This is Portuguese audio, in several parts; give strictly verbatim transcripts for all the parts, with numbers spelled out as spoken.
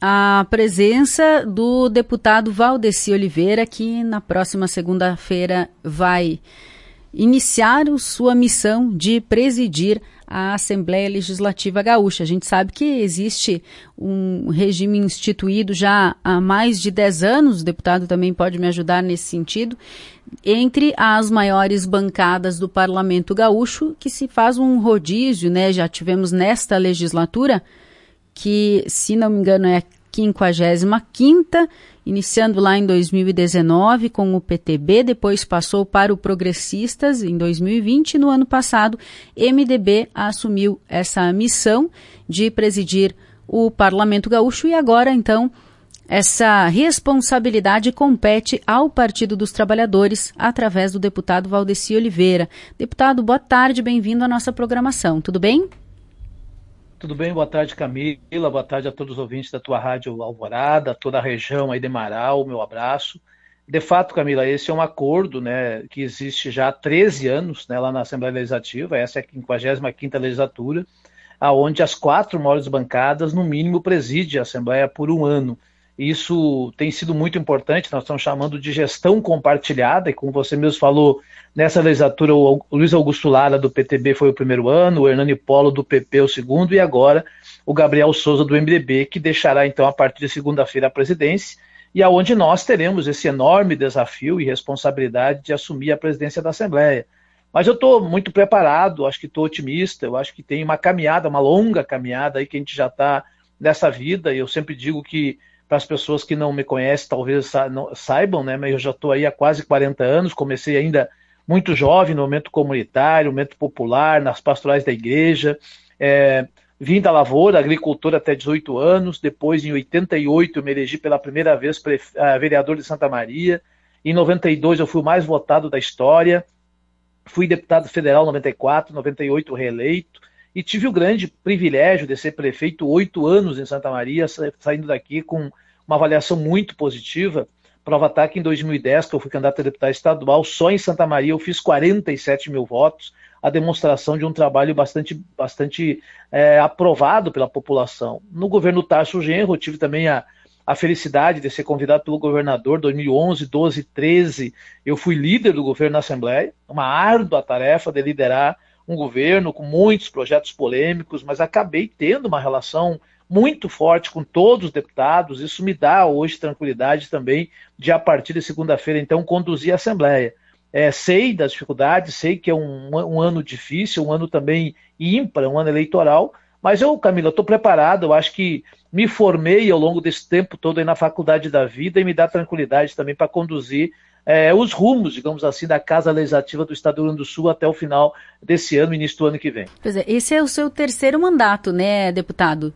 a presença do deputado Valdeci Oliveira, que na próxima segunda-feira vai iniciar sua missão de presidir a Assembleia Legislativa Gaúcha. A gente sabe que existe um regime instituído já há mais de dez anos, o deputado também pode me ajudar nesse sentido, entre as maiores bancadas do Parlamento Gaúcho, que se faz um rodízio, né? Já tivemos nesta legislatura, que, se não me engano, é a quinquagésima quinta, iniciando lá em dois mil e dezenove com o P T B, depois passou para o Progressistas em dois mil e vinte e no ano passado M D B assumiu essa missão de presidir o Parlamento Gaúcho e agora então essa responsabilidade compete ao Partido dos Trabalhadores através do deputado Valdeci Oliveira. Deputado, boa tarde, bem-vindo à nossa programação, tudo bem? Tudo bem, boa tarde, Camila, boa tarde a todos os ouvintes da tua rádio Alvorada, toda a região aí de Marau, meu abraço. De fato, Camila, esse é um acordo, né, que existe já há treze anos, né, lá na Assembleia Legislativa, essa é a quinquagésima quinta legislatura, onde as quatro maiores bancadas, no mínimo, presidem a Assembleia por um ano. Isso tem sido muito importante, nós estamos chamando de gestão compartilhada, e como você mesmo falou, nessa legislatura o Luiz Augusto Lara do P T B foi o primeiro ano, o Hernani Polo do P P o segundo, e agora o Gabriel Souza do M D B, que deixará então a partir de segunda-feira a presidência, e aonde nós teremos esse enorme desafio e responsabilidade de assumir a presidência da Assembleia. Mas eu estou muito preparado, acho que estou otimista, eu acho que tem uma caminhada, uma longa caminhada aí que a gente já está nessa vida, e eu sempre digo que para as pessoas que não me conhecem, talvez saibam, né, mas eu já estou aí há quase quarenta anos, comecei ainda muito jovem no momento comunitário, no momento popular, nas pastorais da igreja, é, vim da lavoura, agricultor até dezoito anos, depois em oitenta e oito eu me elegi pela primeira vez pref... vereador de Santa Maria, em noventa e dois eu fui o mais votado da história, fui deputado federal em noventa e quatro, noventa e oito reeleito, e tive o grande privilégio de ser prefeito oito anos em Santa Maria, saindo daqui com uma avaliação muito positiva. Prova está que em dois mil e dez, que eu fui candidato a deputado estadual, só em Santa Maria eu fiz quarenta e sete mil votos, a demonstração de um trabalho bastante, bastante é, aprovado pela população. No governo Tarso Genro, eu tive também a, a felicidade de ser convidado pelo governador em dois mil e onze, doze, treze, eu fui líder do governo na Assembleia, uma árdua tarefa de liderar um governo com muitos projetos polêmicos, mas acabei tendo uma relação muito forte com todos os deputados. Isso me dá hoje tranquilidade também de, a partir de segunda-feira, então, conduzir a Assembleia. É, sei das dificuldades, sei que é um, um ano difícil, um ano também ímpar, um ano eleitoral, mas eu, Camila, estou preparado, eu acho que me formei ao longo desse tempo todo aí na faculdade da vida e me dá tranquilidade também para conduzir É, os rumos, digamos assim, da Casa Legislativa do Estado do Rio Grande do Sul até o final desse ano, início do ano que vem. Pois é, esse é o seu terceiro mandato, né, deputado?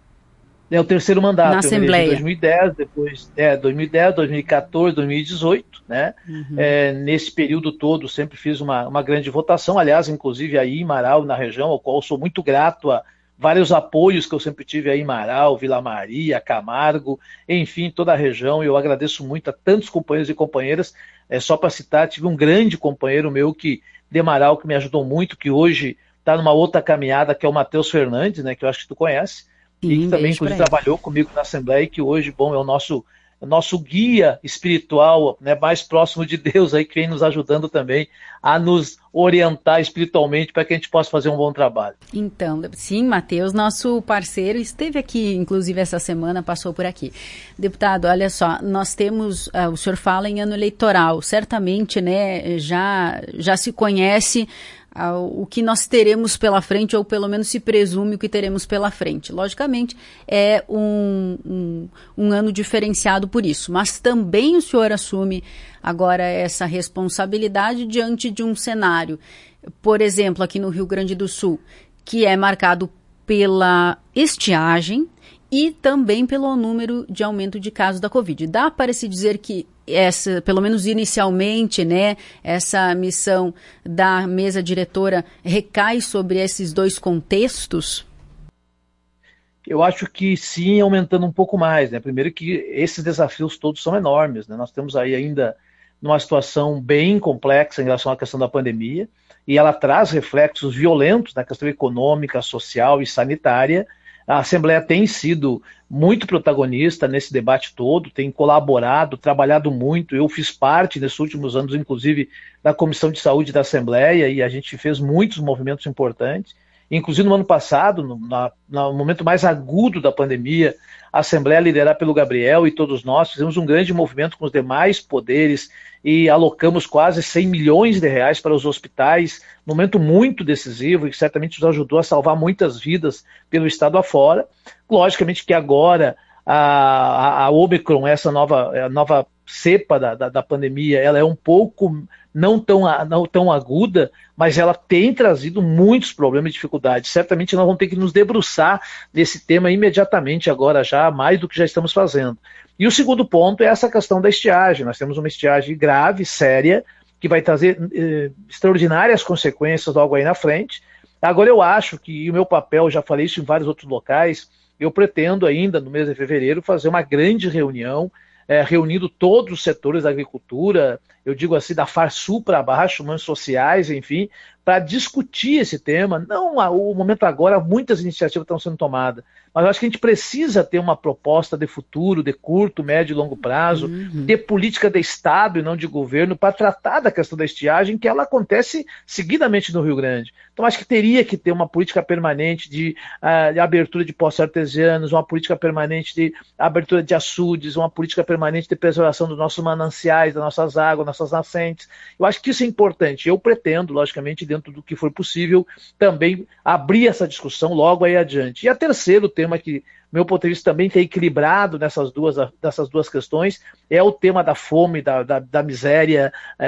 É o terceiro mandato. Na Assembleia. Em dois mil e dez, depois, é, dois mil e dez, dois mil e quatorze, dois mil e dezoito, né? Uhum. É, nesse período todo, sempre fiz uma, uma grande votação, aliás, inclusive aí em Marau, na região, ao qual sou muito grato a vários apoios que eu sempre tive aí em Marau, Vila Maria, Camargo, enfim, toda a região. Eu agradeço muito a tantos companheiros e companheiras. É, só para citar, tive um grande companheiro meu que, de Marau, que me ajudou muito, que hoje está numa outra caminhada, que é o Matheus Fernandes, né, que eu acho que tu conhece, Sim, e que também inclusive trabalhou comigo na Assembleia, e que hoje, bom, é o nosso, o nosso guia espiritual, né, mais próximo de Deus, aí, que vem nos ajudando também a nos orientar espiritualmente para que a gente possa fazer um bom trabalho. Então, sim, Matheus, nosso parceiro, esteve aqui, inclusive, essa semana, passou por aqui. Deputado, olha só, nós temos, uh, o senhor fala em ano eleitoral, certamente, né, já, já se conhece uh, o que nós teremos pela frente, ou pelo menos se presume o que teremos pela frente. Logicamente, é um, um, um ano diferenciado por isso, mas também o senhor assume agora essa responsabilidade diante de um cenário, por exemplo, aqui no Rio Grande do Sul, que é marcado pela estiagem e também pelo número de aumento de casos da Covid. Dá para se dizer que essa, pelo menos inicialmente, né, essa missão da mesa diretora recai sobre esses dois contextos? Eu acho que sim, aumentando um pouco mais, né? Primeiro que esses desafios todos são enormes, né? Nós temos aí ainda numa situação bem complexa em relação à questão da pandemia, e ela traz reflexos violentos na questão econômica, social e sanitária. A Assembleia tem sido muito protagonista nesse debate todo, tem colaborado, trabalhado muito. Eu fiz parte nesses últimos anos, inclusive, da Comissão de Saúde da Assembleia, e a gente fez muitos movimentos importantes. Inclusive, no ano passado, no, na, no momento mais agudo da pandemia, a Assembleia, liderada pelo Gabriel e todos nós, fizemos um grande movimento com os demais poderes e alocamos quase cem milhões de reais para os hospitais, um momento muito decisivo e que certamente nos ajudou a salvar muitas vidas pelo estado afora. Logicamente que agora a, a, a Omicron, essa nova, a nova cepa da, da, da pandemia, ela é um pouco não tão, não tão aguda, mas ela tem trazido muitos problemas e dificuldades. Certamente nós vamos ter que nos debruçar nesse tema imediatamente agora já, mais do que já estamos fazendo. E o segundo ponto é essa questão da estiagem. Nós temos uma estiagem grave, séria, que vai trazer eh, extraordinárias consequências logo aí na frente. Agora eu acho que, e o meu papel, já falei isso em vários outros locais, eu pretendo ainda, no mês de fevereiro, fazer uma grande reunião, É, reunindo todos os setores da agricultura, eu digo assim, da Farsul para baixo, mães sociais, enfim, para discutir esse tema. Não o momento agora, muitas iniciativas estão sendo tomadas, mas eu acho que a gente precisa ter uma proposta de futuro, de curto, médio e longo prazo, Uhum. de política de Estado e não de governo, para tratar da questão da estiagem, que ela acontece seguidamente no Rio Grande. Então acho que teria que ter uma política permanente de, uh, de abertura de poços artesianos, uma política permanente de abertura de açudes, uma política permanente de preservação dos nossos mananciais, das nossas águas, nossas nascentes. Eu acho que isso é importante. Eu pretendo, logicamente, dentro do que for possível, também abrir essa discussão logo aí adiante. E a terceiro tema que meu ponto de vista também tem equilibrado nessas duas, nessas duas questões, é o tema da fome, da, da, da miséria,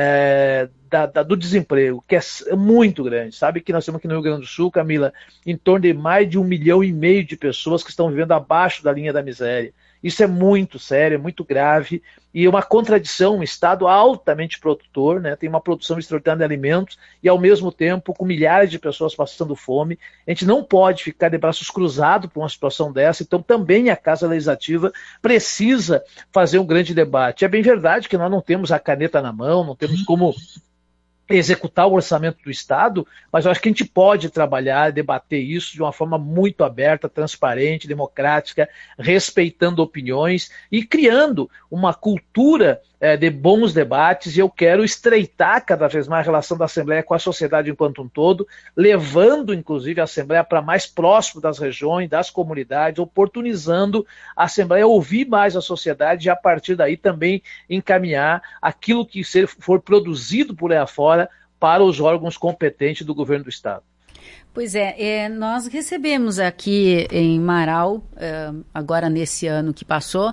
é, da, da, do desemprego, que é muito grande. Sabe que nós temos aqui no Rio Grande do Sul, Camila, em torno de mais de um milhão e meio de pessoas que estão vivendo abaixo da linha da miséria. Isso é muito sério, é muito grave, e é uma contradição, um estado altamente produtor, né, tem uma produção extraordinária de alimentos, e ao mesmo tempo com milhares de pessoas passando fome. A gente não pode ficar de braços cruzados por uma situação dessa, então também a Casa Legislativa precisa fazer um grande debate. É bem verdade que nós não temos a caneta na mão, não temos como executar o orçamento do Estado, mas eu acho que a gente pode trabalhar, debater isso de uma forma muito aberta, transparente, democrática, respeitando opiniões e criando uma cultura é, de bons debates. E eu quero estreitar cada vez mais a relação da Assembleia com a sociedade enquanto um todo, levando inclusive a Assembleia para mais próximo das regiões, das comunidades, oportunizando a Assembleia a ouvir mais a sociedade e a partir daí também encaminhar aquilo que for produzido por aí afora para os órgãos competentes do governo do Estado. Pois é, é nós recebemos aqui em Marau, é, agora nesse ano que passou,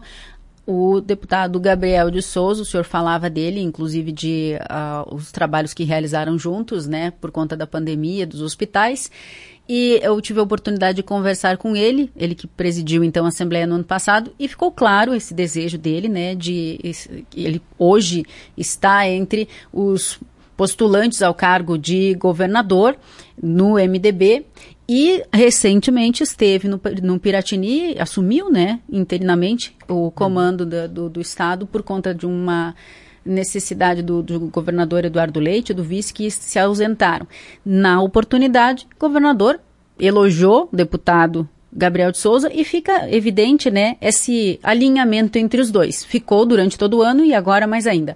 o deputado Gabriel de Souza. O senhor falava dele, inclusive de uh, os trabalhos que realizaram juntos, né, por conta da pandemia, dos hospitais, e eu tive a oportunidade de conversar com ele, ele que presidiu então a Assembleia no ano passado, e ficou claro esse desejo dele, né, de ele hoje está entre os postulantes ao cargo de governador no M D B e recentemente esteve no, no Piratini, assumiu, né, interinamente o comando do, do, do estado por conta de uma necessidade do, do governador Eduardo Leite e do vice que se ausentaram. Na oportunidade, o governador elogiou o deputado Gabriel de Souza e fica evidente, né, esse alinhamento entre os dois. Ficou durante todo o ano e agora mais ainda.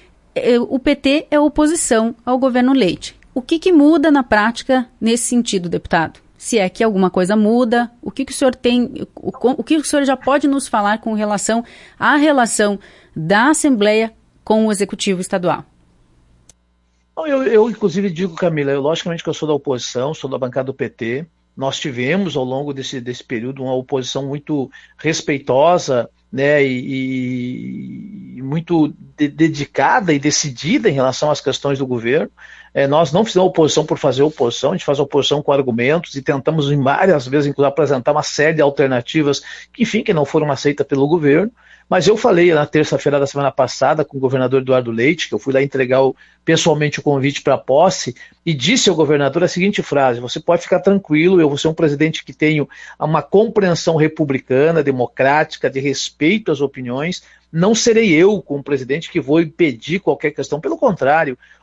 O P T é oposição ao governo Leite. O que, que muda na prática nesse sentido, deputado? Se é que alguma coisa muda, o que, que o senhor tem, o, o que o senhor já pode nos falar com relação à relação da Assembleia com o Executivo Estadual? Eu, eu inclusive digo, Camila, eu, logicamente que eu sou da oposição, sou da bancada do P T. Nós tivemos ao longo desse, desse período uma oposição muito respeitosa, né, e, e muito de, dedicada e decidida em relação às questões do governo. É, nós não fizemos oposição por fazer oposição, a gente faz oposição com argumentos e tentamos em várias vezes, inclusive, apresentar uma série de alternativas que, enfim, que não foram aceitas pelo governo. Mas eu falei na terça-feira da semana passada com o governador Eduardo Leite, que eu fui lá entregar o, pessoalmente o convite para a posse, e disse ao governador a seguinte frase: você pode ficar tranquilo, eu vou ser um presidente que tenho uma compreensão republicana, democrática, de respeito às opiniões. Não serei eu, como presidente, que vou impedir qualquer questão. Pelo contrário,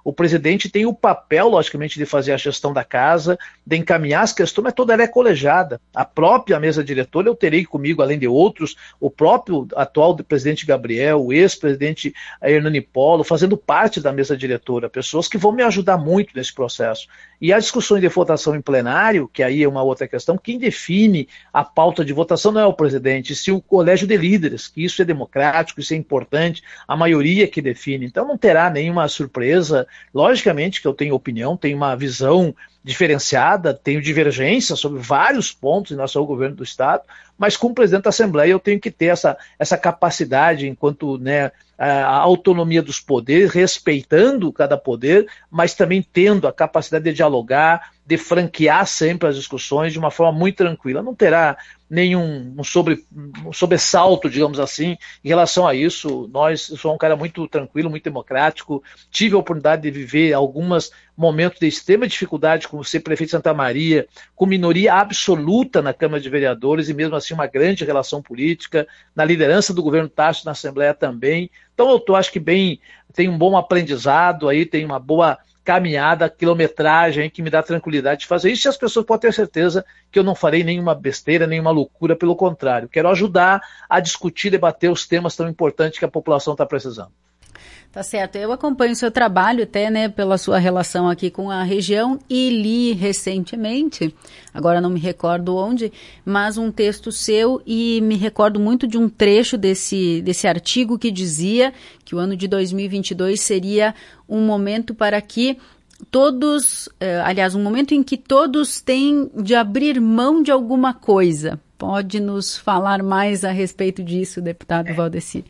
O presidente tem o papel, logicamente, de fazer a gestão da casa, de encaminhar as questões, mas toda ela é colegiada. A própria mesa diretora eu terei comigo, além de outros, o próprio atual presidente Gabriel, o ex-presidente Hernani Polo, fazendo parte da mesa diretora, pessoas que vão me ajudar muito nesse processo. E as discussões de votação em plenário, que aí é uma outra questão, quem define a pauta de votação não é o presidente, sim o colégio de líderes, que isso é democrático, isso é importante, a maioria que define. Então não terá nenhuma surpresa. Logicamente que eu tenho opinião, tenho uma visão diferenciada, tenho divergência sobre vários pontos em relação ao governo do Estado, mas como presidente da Assembleia eu tenho que ter essa, essa capacidade enquanto, né, a autonomia dos poderes, respeitando cada poder, mas também tendo a capacidade de dialogar, de franquear sempre as discussões de uma forma muito tranquila. Não terá nenhum um sobre, um sobressalto, digamos assim, em relação a isso. Nós, eu sou um cara muito tranquilo, muito democrático, tive a oportunidade de viver alguns momentos de extrema dificuldade como ser prefeito de Santa Maria, com minoria absoluta na Câmara de Vereadores e mesmo assim uma grande relação política, na liderança do governo Tasso na Assembleia também. Então eu tô, acho que bem, tem um bom aprendizado aí, tem uma boa caminhada, quilometragem que me dá tranquilidade de fazer isso, e as pessoas podem ter certeza que eu não farei nenhuma besteira, nenhuma loucura, pelo contrário, quero ajudar a discutir, debater os temas tão importantes que a população está precisando. Tá certo, eu acompanho o seu trabalho até, né, pela sua relação aqui com a região e li recentemente, agora não me recordo onde, mas um texto seu e me recordo muito de um trecho desse, desse artigo que dizia que o ano de dois mil e vinte e dois seria um momento para que todos, eh, aliás, um momento em que todos têm de abrir mão de alguma coisa. Pode nos falar mais a respeito disso, deputado Valdeci?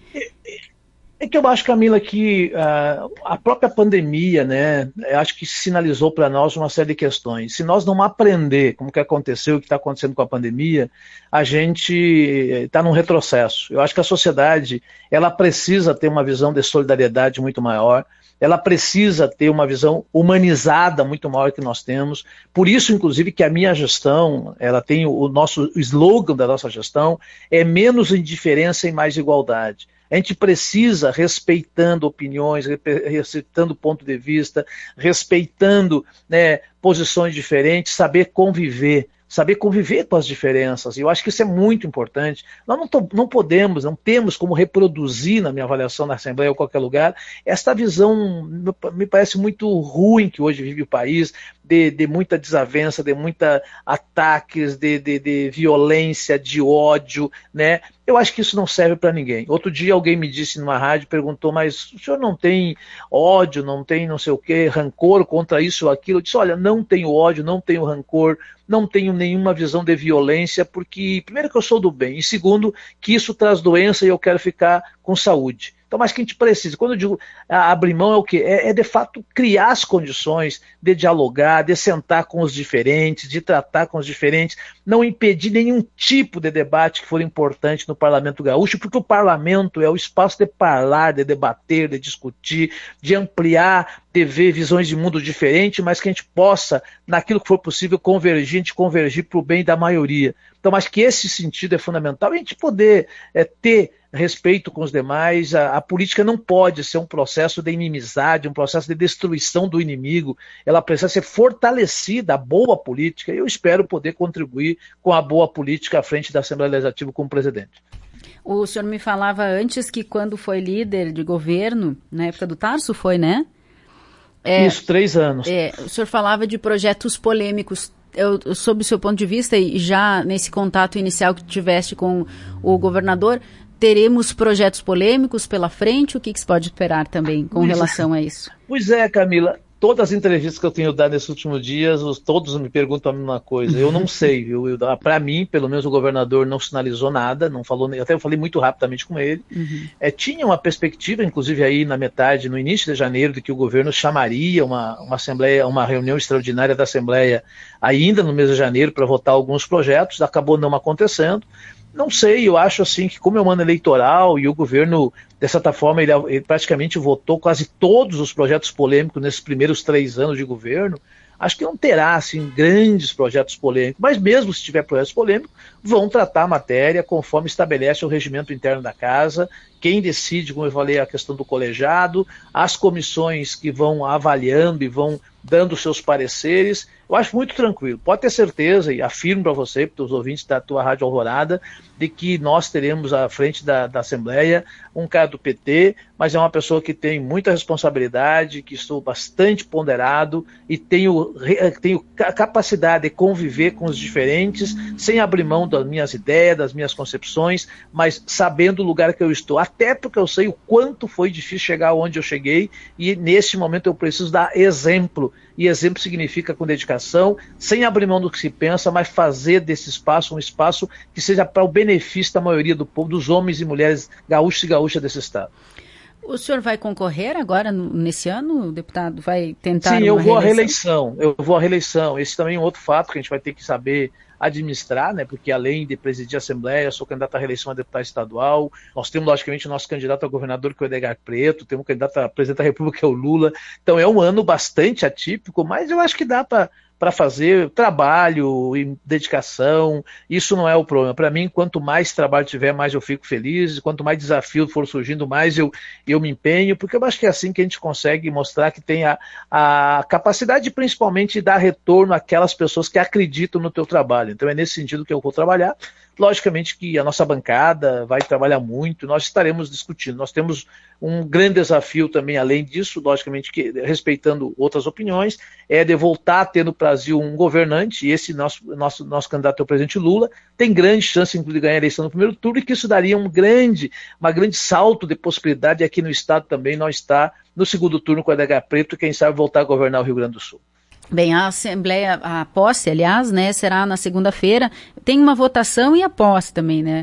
É que eu acho, Camila, que uh, a própria pandemia, né, eu acho que sinalizou para nós uma série de questões. Se nós não aprender como que aconteceu, o que está acontecendo com a pandemia, a gente está num retrocesso. Eu acho que a sociedade, ela precisa ter uma visão de solidariedade muito maior, ela precisa ter uma visão humanizada muito maior que nós temos. Por isso, inclusive, que a minha gestão, ela tem o, o nosso o slogan da nossa gestão, é menos indiferença e mais igualdade. A gente precisa, respeitando opiniões, respeitando ponto de vista, respeitando, né, posições diferentes, saber conviver, saber conviver com as diferenças. E eu acho que isso é muito importante. Nós não, to- não podemos, não temos como reproduzir, na minha avaliação na Assembleia ou qualquer lugar, esta visão, me parece muito ruim que hoje vive o país, de, de muita desavença, de muita ataques, de, de, de violência, de ódio, né? Eu acho que isso não serve para ninguém. Outro dia alguém me disse numa rádio, perguntou, mas o senhor não tem ódio, não tem não sei o quê, rancor contra isso ou aquilo? Eu disse, olha, não tenho ódio, não tenho rancor, não tenho nenhuma visão de violência, porque, primeiro, que eu sou do bem, e segundo, que isso traz doença e eu quero ficar com saúde. Então, mas que a gente precisa, quando eu digo abrir mão é o quê? É, é de fato criar as condições de dialogar, de sentar com os diferentes, de tratar com os diferentes, não impedir nenhum tipo de debate que for importante no Parlamento Gaúcho, porque o Parlamento é o espaço de falar, de debater, de discutir, de ampliar, de ver visões de mundo diferentes, mas que a gente possa, naquilo que for possível, convergir, a gente convergir para o bem da maioria. Então, acho que esse sentido é fundamental, a gente poder é, ter respeito com os demais. A, a política não pode ser um processo de inimizade, um processo de destruição do inimigo, ela precisa ser fortalecida, a boa política, e eu espero poder contribuir com a boa política à frente da Assembleia Legislativa como presidente. O senhor me falava antes que quando foi líder de governo, na época do Tarso foi, né? É, Isso, três anos. É, o senhor falava de projetos polêmicos. Eu, eu, sob o seu ponto de vista, e já nesse contato inicial que tiveste com o governador, teremos projetos polêmicos pela frente? O que, que se pode esperar também com pois relação é. a isso? Pois é, Camila. Todas as entrevistas que eu tenho dado nesses últimos dias, os, todos me perguntam a mesma coisa. Eu não sei, viu? Para mim, pelo menos o governador não sinalizou nada, não falou, até eu falei muito rapidamente com ele. Uhum. É, tinha uma perspectiva, inclusive aí na metade, no início de janeiro, de que o governo chamaria uma, uma assembleia, uma reunião extraordinária da Assembleia ainda no mês de janeiro para votar alguns projetos, acabou não acontecendo. Não sei, eu acho assim que como é um ano eleitoral e o governo, de certa forma, ele, ele praticamente votou quase todos os projetos polêmicos nesses primeiros três anos de governo, acho que não terá assim, grandes projetos polêmicos, mas mesmo se tiver projetos polêmicos, vão tratar a matéria conforme estabelece o regimento interno da casa. Quem decide, como eu falei, a questão do colegiado, as comissões que vão avaliando e vão dando seus pareceres, eu acho muito tranquilo. Pode ter certeza, e afirmo para você, para os ouvintes da tua Rádio Alvorada, de que nós teremos à frente da, da Assembleia um cara do P T, mas é uma pessoa que tem muita responsabilidade, que estou bastante ponderado e tenho, tenho capacidade de conviver com os diferentes, sem abrir mão das minhas ideias, das minhas concepções, mas sabendo o lugar que eu estou, até porque eu sei o quanto foi difícil chegar onde eu cheguei, e nesse momento eu preciso dar exemplo, e exemplo significa com dedicação, sem abrir mão do que se pensa, mas fazer desse espaço um espaço que seja para o benefício da maioria do povo, dos homens e mulheres gaúchos e gaúchas desse estado. O senhor vai concorrer agora, nesse ano, deputado? Vai tentar Sim, eu uma vou à reeleição? reeleição, eu vou à reeleição. Esse também é um outro fato que a gente vai ter que saber administrar, né? Porque além de presidir a Assembleia, eu sou candidato à reeleição a deputado estadual. Nós temos, logicamente, o nosso candidato a governador, que é o Edgar Preto, temos um candidato a presidente da República, que é o Lula. Então é um ano bastante atípico, mas eu acho que dá para para fazer trabalho e dedicação. Isso não é o problema. Para mim, quanto mais trabalho tiver, mais eu fico feliz, quanto mais desafio for surgindo, mais eu, eu me empenho, porque eu acho que é assim que a gente consegue mostrar que tem a, a capacidade, principalmente, de dar retorno àquelas pessoas que acreditam no teu trabalho. Então é nesse sentido que eu vou trabalhar. Logicamente que a nossa bancada vai trabalhar muito, nós estaremos discutindo. Nós temos um grande desafio também, além disso, logicamente que respeitando outras opiniões, é de voltar a ter no Brasil um governante, e esse nosso, nosso, nosso candidato é o presidente Lula, tem grande chance, inclusive, de ganhar a eleição no primeiro turno, e que isso daria um grande, uma grande salto de possibilidade, aqui no estado também não está no segundo turno com o Edgar Preto, e quem sabe voltar a governar o Rio Grande do Sul. Bem, a Assembleia, a posse, aliás, né, será na segunda-feira. Tem uma votação e a posse também, né?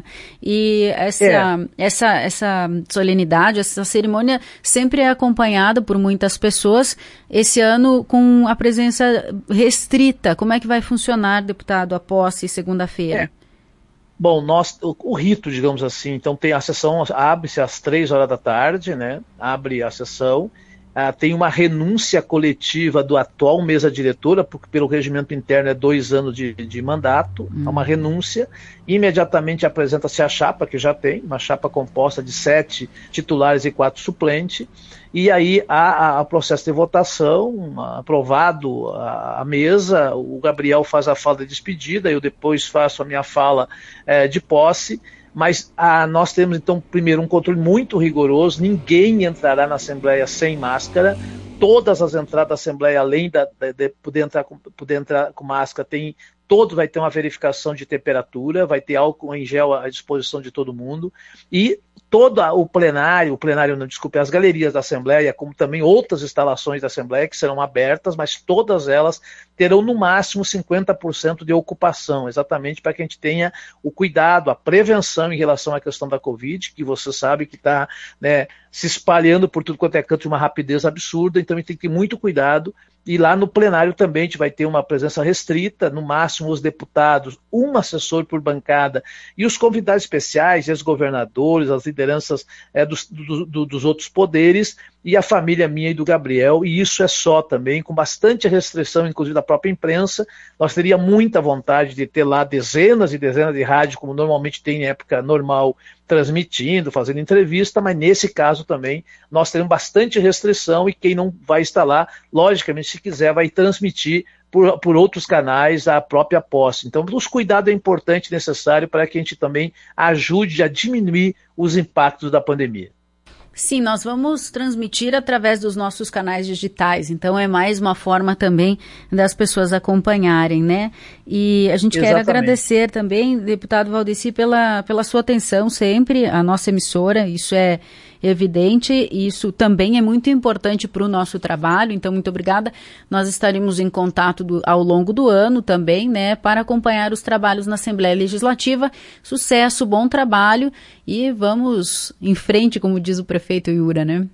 E essa, é. essa, essa solenidade, essa cerimônia sempre é acompanhada por muitas pessoas. Esse ano com a presença restrita. Como é que vai funcionar, deputado, a posse segunda-feira? É. Bom, nós, o, o rito, digamos assim, então tem a sessão, abre-se às três horas da tarde, né? Abre a sessão. Ah, tem uma renúncia coletiva do atual mesa diretora, porque pelo regimento interno é dois anos de, de mandato, hum. é uma renúncia. Imediatamente apresenta-se a chapa, que já tem, uma chapa composta de sete titulares e quatro suplentes, e aí há o processo de votação, aprovado a, a mesa, o Gabriel faz a fala de despedida, eu depois faço a minha fala eh, de posse. Mas ah, nós temos, então, primeiro, um controle muito rigoroso, ninguém entrará na Assembleia sem máscara, todas as entradas da Assembleia, além da, de, de poder, entrar com, poder entrar com máscara, tem, todo vai ter uma verificação de temperatura, vai ter álcool em gel à disposição de todo mundo, e todo o plenário, o plenário não, desculpe, as galerias da Assembleia, como também outras instalações da Assembleia que serão abertas, mas todas elas terão no máximo cinquenta por cento de ocupação, exatamente para que a gente tenha o cuidado, a prevenção em relação à questão da Covid, que você sabe que está, né, se espalhando por tudo quanto é canto de uma rapidez absurda, então a gente tem que ter muito cuidado. E lá no plenário também a gente vai ter uma presença restrita, no máximo os deputados, um assessor por bancada, e os convidados especiais, os governadores, as lideranças é, dos, do, do, dos outros poderes, e a família minha e do Gabriel, e isso é só também, com bastante restrição, inclusive da própria imprensa. Nós teríamos muita vontade de ter lá dezenas e dezenas de rádios, como normalmente tem em época normal, transmitindo, fazendo entrevista, mas nesse caso também nós teremos bastante restrição, e quem não vai estar lá, logicamente, se quiser, vai transmitir por, por outros canais a própria posse. Então, os cuidados é importante e necessário para que a gente também ajude a diminuir os impactos da pandemia. Sim, nós vamos transmitir através dos nossos canais digitais, então é mais uma forma também das pessoas acompanharem, né? E a gente Exatamente. Quer agradecer também, deputado Valdeci, pela, pela sua atenção sempre, à nossa emissora, isso é evidente, e isso também é muito importante para o nosso trabalho, então muito obrigada. Nós estaremos em contato do, ao longo do ano também, né, para acompanhar os trabalhos na Assembleia Legislativa. Sucesso, bom trabalho, e vamos em frente, como diz o prefeito Yura, né?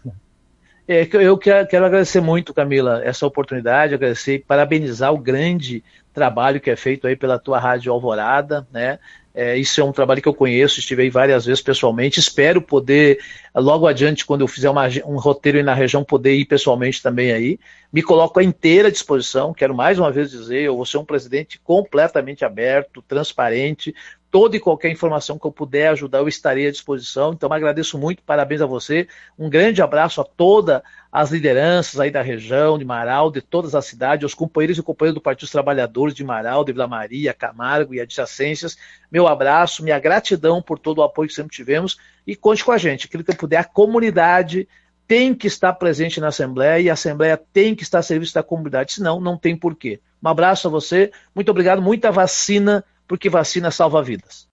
É, eu quero, quero agradecer muito, Camila, essa oportunidade, agradecer e parabenizar o grande trabalho que é feito aí pela tua Rádio Alvorada, né? É, isso é um trabalho que eu conheço, estive aí várias vezes pessoalmente, espero poder, logo adiante, quando eu fizer uma, um roteiro aí na região, poder ir pessoalmente também aí. Me coloco à inteira disposição, quero mais uma vez dizer, eu vou ser um presidente completamente aberto, transparente, toda e qualquer informação que eu puder ajudar, eu estarei à disposição. Então, agradeço muito, parabéns a você, um grande abraço a todas as lideranças aí da região, de Marau, de todas as cidades, aos companheiros e companheiras do Partido dos Trabalhadores de Marau, de Vila Maria, Camargo e adjacências, meu abraço, minha gratidão por todo o apoio que sempre tivemos, e conte com a gente, aquilo que eu puder, a comunidade tem que estar presente na Assembleia, e a Assembleia tem que estar a serviço da comunidade, senão não tem porquê. Um abraço a você, muito obrigado, muita vacina, porque vacina salva vidas.